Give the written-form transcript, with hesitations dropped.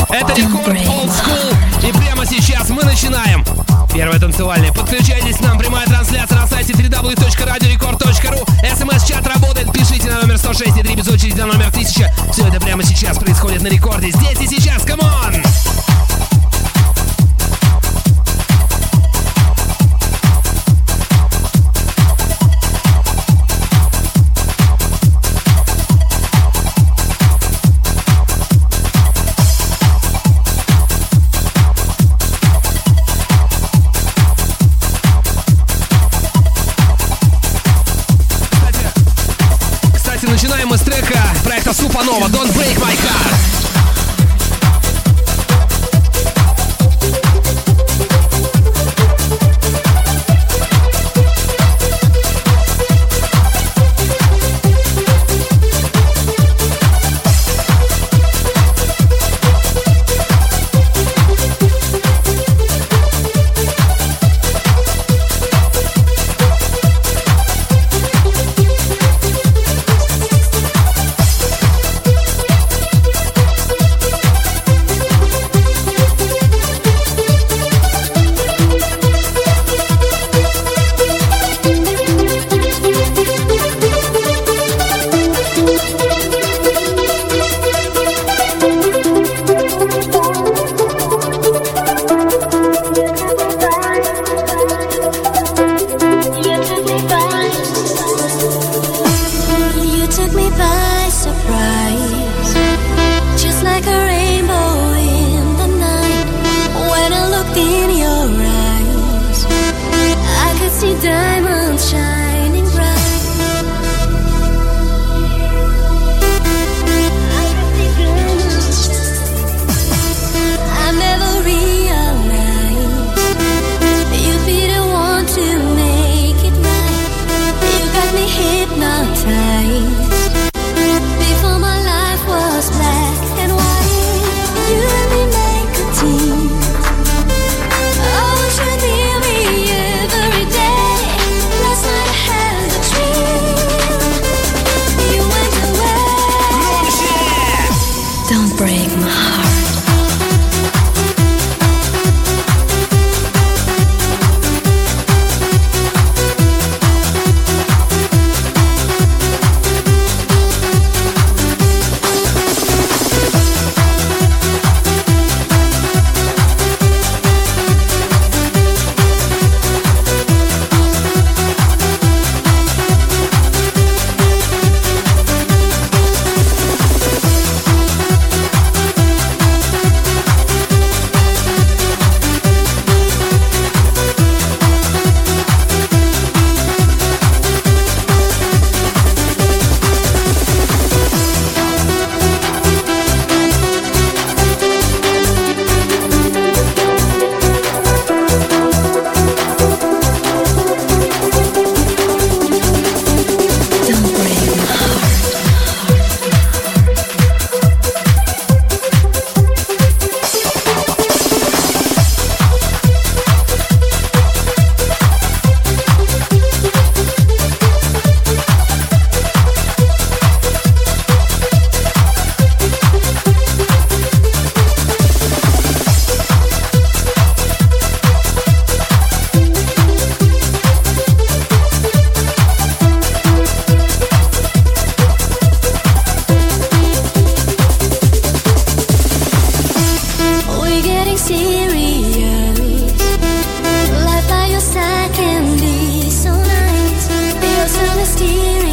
Это рекорд Old School. И прямо сейчас мы начинаем первое танцевальное. Подключайтесь к нам. Прямая трансляция на сайте www.radiorecord.ru. СМС-чат работает. Пишите на номер 106,3 без очереди на номер 1000. Все это прямо сейчас происходит на рекорде. Здесь и сейчас. Камон! Начинаем мы с трека проекта Supernova Don't Break My Heart. Life by your side can be so nice. You're so mysterious.